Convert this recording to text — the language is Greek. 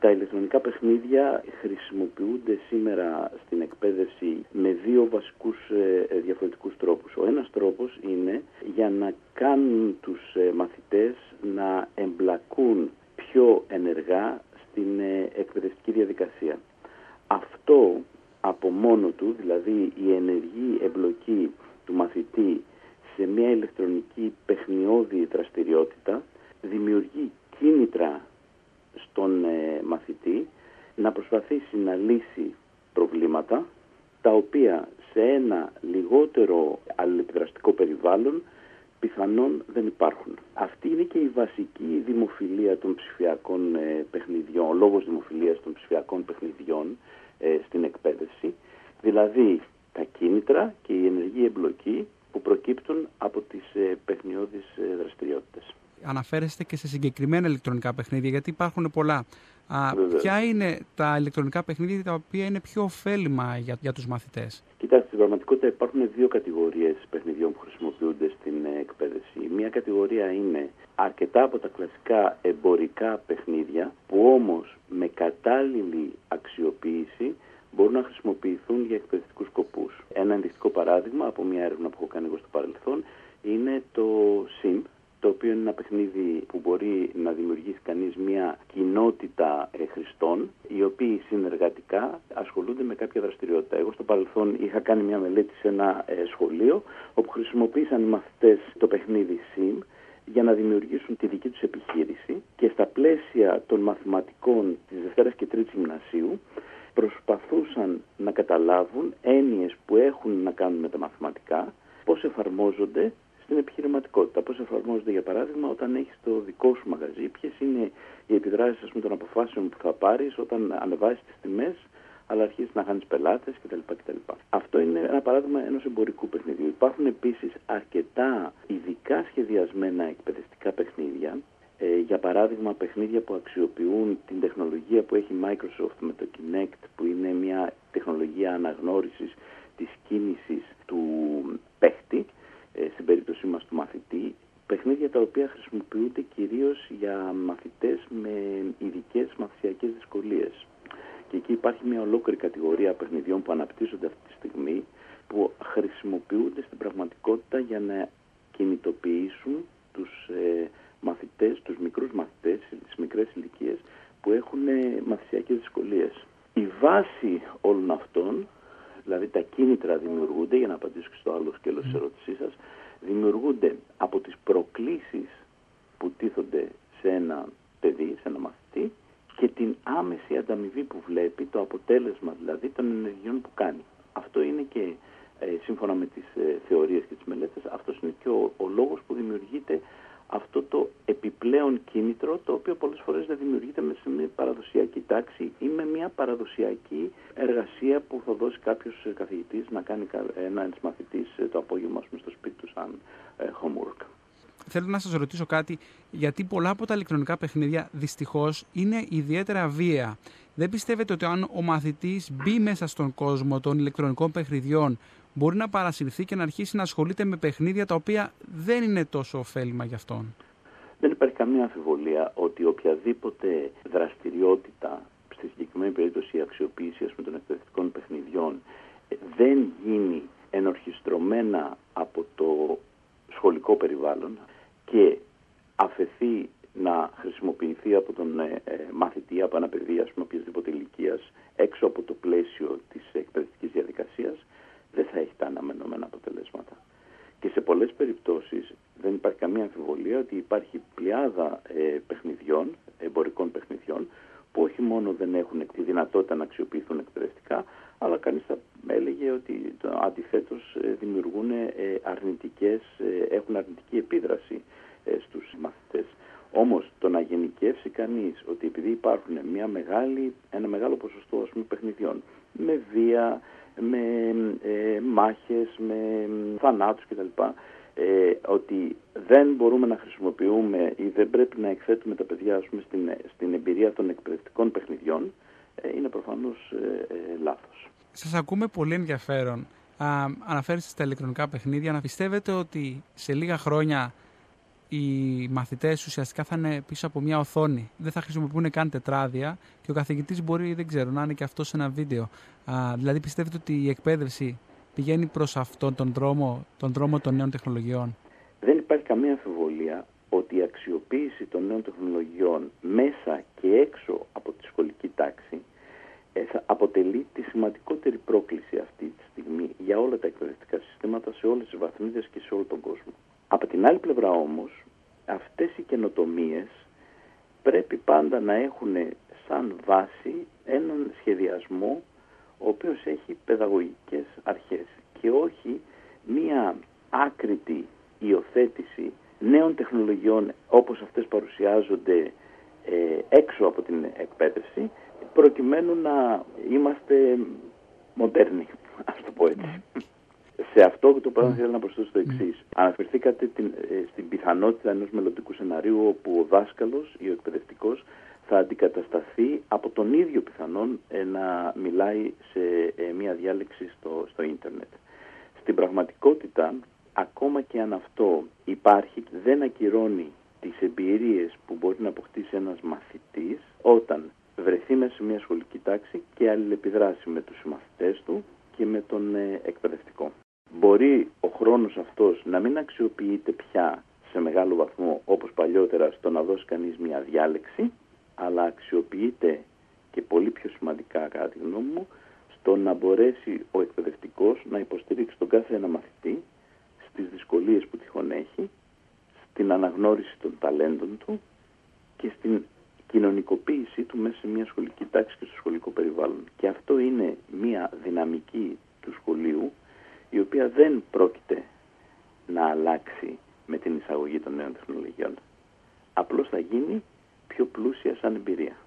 Τα ηλεκτρονικά παιχνίδια χρησιμοποιούνται σήμερα στην εκπαίδευση με δύο βασικούς διαφορετικούς τρόπους. Ο ένας τρόπος είναι για να κάνουν τους μαθητές να εμπλακούν πιο ενεργά στην εκπαιδευτική διαδικασία. Αυτό από μόνο του, δηλαδή η ενεργή εμπλοκή του μαθητή σε μια ηλεκτρονική παιχνιώδη δραστηριότητα, δημιουργεί κίνητρα στον μαθητή να προσπαθήσει να λύσει προβλήματα τα οποία σε ένα λιγότερο αλληλεπιδραστικό περιβάλλον πιθανόν δεν υπάρχουν. Αυτή είναι και η βασική δημοφιλία των ψηφιακών παιχνιδιών, ο λόγος δημοφιλίας των ψηφιακών παιχνιδιών στην εκπαίδευση, δηλαδή τα κίνητρα και η ενεργή εμπλοκή που προκύπτουν από τις παιχνιώδεις δραστηριότητες. Αναφέρεστε και σε συγκεκριμένα ηλεκτρονικά παιχνίδια, γιατί υπάρχουν πολλά. Ποια είναι τα ηλεκτρονικά παιχνίδια τα οποία είναι πιο ωφέλιμα για τους μαθητές? Κοιτάξτε, στην πραγματικότητα υπάρχουν δύο κατηγορίες παιχνιδιών που χρησιμοποιούνται στην εκπαίδευση. Μία κατηγορία είναι αρκετά από τα κλασικά εμπορικά παιχνίδια, που όμως με κατάλληλη αξιοποίηση μπορούν να χρησιμοποιηθούν για εκπαιδευτικούς σκοπούς. Ένα ενδεικτικό παράδειγμα από μια έρευνα που έχω κάνει εγώ στο παρελθόν είναι το SIM, το οποίο είναι ένα παιχνίδι που μπορεί να δημιουργήσει κανείς μια κοινότητα χρηστών, οι οποίοι συνεργατικά ασχολούνται με κάποια δραστηριότητα. Εγώ στο παρελθόν είχα κάνει μια μελέτη σε ένα σχολείο, όπου χρησιμοποίησαν οι μαθητές το παιχνίδι SIM για να δημιουργήσουν τη δική τους επιχείρηση, και στα πλαίσια των μαθηματικών της Δευτέρας και Τρίτης Γυμνασίου προσπαθούσαν να καταλάβουν έννοιες που έχουν να κάνουν με τα μαθηματικά, πώς εφαρμόζονται στην επιχειρηματικότητα. Πώς εφαρμόζονται, για παράδειγμα, όταν έχεις το δικό σου μαγαζί, ποιες είναι οι επιδράσεις των αποφάσεων που θα πάρεις όταν ανεβάσεις τις τιμές, αλλά αρχίσεις να χάνεις πελάτες κτλ. Αυτό είναι ένα παράδειγμα ενός εμπορικού παιχνιδιού. Υπάρχουν επίσης αρκετά ειδικά σχεδιασμένα εκπαιδευτικά παιχνίδια. Για παράδειγμα, παιχνίδια που αξιοποιούν την τεχνολογία που έχει η Microsoft με το Kinect, που είναι μια τεχνολογία αναγνώρισης της κίνησης του παίχτη, στην περίπτωση μας του μαθητή, παιχνίδια τα οποία χρησιμοποιούνται κυρίως για μαθητές με ειδικές μαθησιακές δυσκολίες. Και εκεί υπάρχει μια ολόκληρη κατηγορία παιχνιδιών που αναπτύσσονται αυτή τη στιγμή, που χρησιμοποιούνται στην πραγματικότητα για να κινητοποιήσουν τους μαθητές, τους μικρούς μαθητές, τις μικρές ηλικίες που έχουν μαθησιακές δυσκολίες. Η βάση όλων αυτών, δηλαδή τα κίνητρα, δημιουργούνται, για να απαντήσω και στο άλλο σκέλος της ερώτησής σας, δημιουργούνται από τις προκλήσεις που τίθονται σε ένα παιδί, σε ένα μαθητή, και την άμεση ανταμοιβή που βλέπει, το αποτέλεσμα δηλαδή των ενεργειών που κάνει. Αυτό είναι και σύμφωνα με τις θεωρίες και τις μελέτες, αυτός είναι και ο λόγος που δημιουργείται αυτό το επιπλέον κίνητρο, το οποίο πολλές φορές δεν δημιουργείται με μια παραδοσιακή τάξη ή με μια παραδοσιακή εργασία που θα δώσει κάποιος καθηγητής να κάνει ένας μαθητής το απόγευμα στο σπίτι του σαν homework. Θέλω να σας ρωτήσω κάτι, γιατί πολλά από τα ηλεκτρονικά παιχνίδια δυστυχώς είναι ιδιαίτερα βία. Δεν πιστεύετε ότι αν ο μαθητής μπει μέσα στον κόσμο των ηλεκτρονικών παιχνιδιών, μπορεί να παρασυρθεί και να αρχίσει να ασχολείται με παιχνίδια τα οποία δεν είναι τόσο ωφέλιμα για αυτόν? Δεν υπάρχει καμία αμφιβολία ότι οποιαδήποτε δραστηριότητα, στη συγκεκριμένη περίπτωση η αξιοποίηση των εκπαιδευτικών παιχνιδιών, δεν γίνει ενορχιστρωμένα από το σχολικό περιβάλλον και αφαιθεί να χρησιμοποιηθεί από τον μαθητή, από ένα παιδί, ας πούμε, οποιασδήποτε ηλικίας, έξω από το πλαίσιο της εκπαιδευτικής διαδικασίας, δεν θα έχει τα αναμενόμενα αποτελέσματα. Και σε πολλές περιπτώσεις δεν υπάρχει καμία αμφιβολία ότι υπάρχει πλειάδα παιχνιδιών, εμπορικών παιχνιδιών, που όχι μόνο δεν έχουν τη δυνατότητα να αξιοποιηθούν εκπαιδευτικά, αλλά κανείς θα έλεγε ότι αντιθέτως δημιουργούν έχουν αρνητική επίδραση στους μαθητές. Όμως το να γενικεύσει κανείς ότι επειδή υπάρχουν ένα μεγάλο ποσοστό, ας πούμε, παιχνιδιών με βία, με μάχες, με θανάτους κτλ., ότι δεν μπορούμε να χρησιμοποιούμε ή δεν πρέπει να εκθέτουμε τα παιδιά, ας πούμε, στην εμπειρία των εκπαιδευτικών παιχνιδιών, είναι προφανώς λάθος. Σας ακούμε πολύ ενδιαφέρον. Αναφέρεστε στα ηλεκτρονικά παιχνίδια. Να πιστεύετε ότι σε λίγα χρόνια οι μαθητές ουσιαστικά θα είναι πίσω από μια οθόνη. Δεν θα χρησιμοποιούν καν τετράδια και ο καθηγητής μπορεί, δεν ξέρω, να είναι και αυτό σε ένα βίντεο. Δηλαδή πιστεύετε ότι η εκπαίδευση πηγαίνει προς αυτόν τον δρόμο των νέων τεχνολογιών? Δεν υπάρχει καμία αμφιβολία ότι η αξιοποίηση των νέων τεχνολογιών μέσα και έξω από τη σχολική τάξη αποτελεί τη σημαντικότερη πρόκληση αυτή τη στιγμή για όλα τα εκπαιδευτικά συστήματα, σε όλες τις βαθμίδες και σε όλο τον κόσμο. Από την άλλη πλευρά όμως, αυτές οι καινοτομίες πρέπει πάντα να έχουν σαν βάση έναν σχεδιασμό ο οποίος έχει παιδαγωγικές αρχές και όχι μία άκρητη υιοθέτηση νέων τεχνολογιών όπως αυτές παρουσιάζονται έξω από την εκπαίδευση, προκειμένου να είμαστε μοντέρνοι, ας το πω έτσι. Σε αυτό το πράγμα θέλω να προσθέσω το εξής. Αναφερθήκατε στην πιθανότητα ενός μελλοντικού σενάριου όπου ο δάσκαλος ή ο εκπαιδευτικός θα αντικατασταθεί από τον ίδιο πιθανόν να μιλάει σε μια διάλεξη στο ίντερνετ. Στην πραγματικότητα, ακόμα και αν αυτό υπάρχει, δεν ακυρώνει τις εμπειρίες που μπορεί να αποκτήσει ένας μαθητής όταν βρεθεί μέσα σε μια σχολική τάξη και αλληλεπιδράσει με τους συμμαθητές του και με τον εκπαιδευτικό. Μπορεί ο χρόνος αυτός να μην αξιοποιείται πια σε μεγάλο βαθμό όπως παλιότερα στο να δώσει κανείς μια διάλεξη, αλλά αξιοποιείται και πολύ πιο σημαντικά κατά τη γνώμη μου στο να μπορέσει ο εκπαιδευτικός να υποστηρίξει τον κάθε ένα μαθητή στις δυσκολίες που τυχόν έχει, στην αναγνώριση των ταλέντων του και στην κοινωνικοποίησή του μέσα σε μια σχολική τάξη και στο σχολικό περιβάλλον. Και αυτό είναι μια δυναμική του σχολείου η οποία δεν πρόκειται να αλλάξει με την εισαγωγή των νέων τεχνολογιών. Απλώς θα γίνει πιο πλούσια σαν εμπειρία.